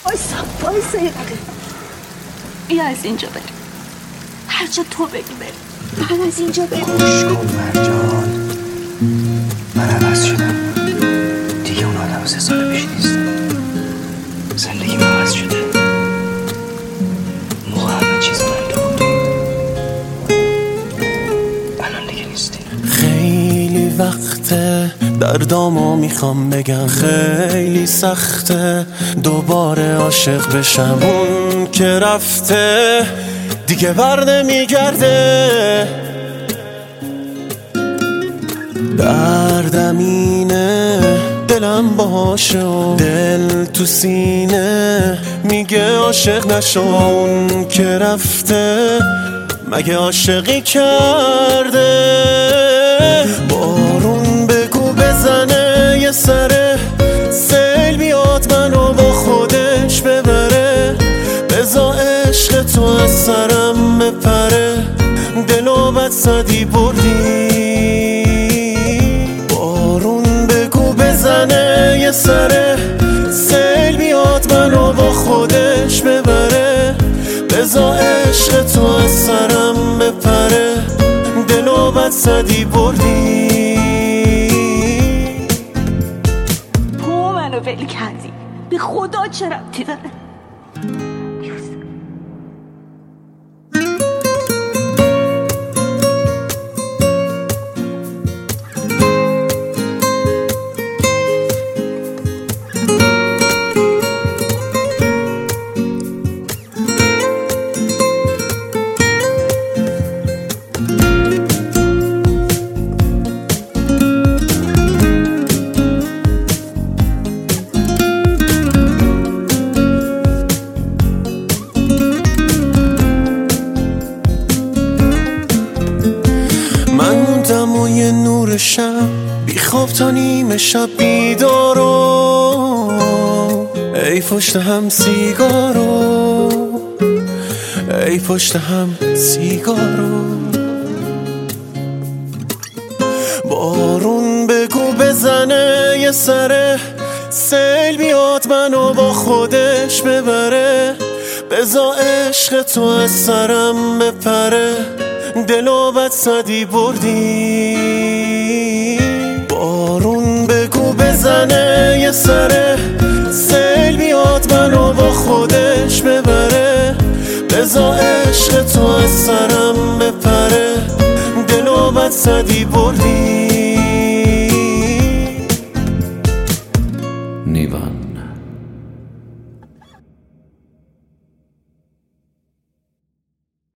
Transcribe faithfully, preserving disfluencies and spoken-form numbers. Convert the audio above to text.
بایستا بایستا یه دقیقه. بیا از اینجا بریم، هر جا تو بگی بریم. بعد از اینجا بریم. خوش کن مرجان، من عوض شدم دیگه. اون آدم سه سال پیش نیستم. زندگی من عوض شده. موقع همه چیز من تو بود، الان دیگه نیستی. خیلی وقته دردامو میخوام بگم، خیلی سخته دوباره عاشق بشم. اون که رفته دیگه بر نمیگرده. دردم اینه دلم باشه و دل تو سینه میگه عاشق نشو. اون که رفته مگه عاشقی کرده؟ بارون بگو بزنه یه سره، سیل بیاد منو با خودش ببره. بزا عشق تو از سرم بپره، دلو بد صدی بردی. بارون بگو بزنه یه سره، سیل بیاد منو با خودش ببره. بزا عشق تو از سرم بپره، دلو بد صدی بردی. تو منو ول کردی، به خدا چه ربطی داره؟ و یه نور شب بی خواب تا نیمه شب بیدارو، ای پشت هم سیگارو، ای پشت هم سیگارو. بارون بگو بزنه یه سره، سیل بیاد منو با خودش ببره. بزا عشق تو از سرم بپره، دلو بد صدی بردی. بارون بگو بزنه یه سره، سیل بیاد منو با خودش ببره. بزا عشق تو از سرم بپره، دلو بد صدی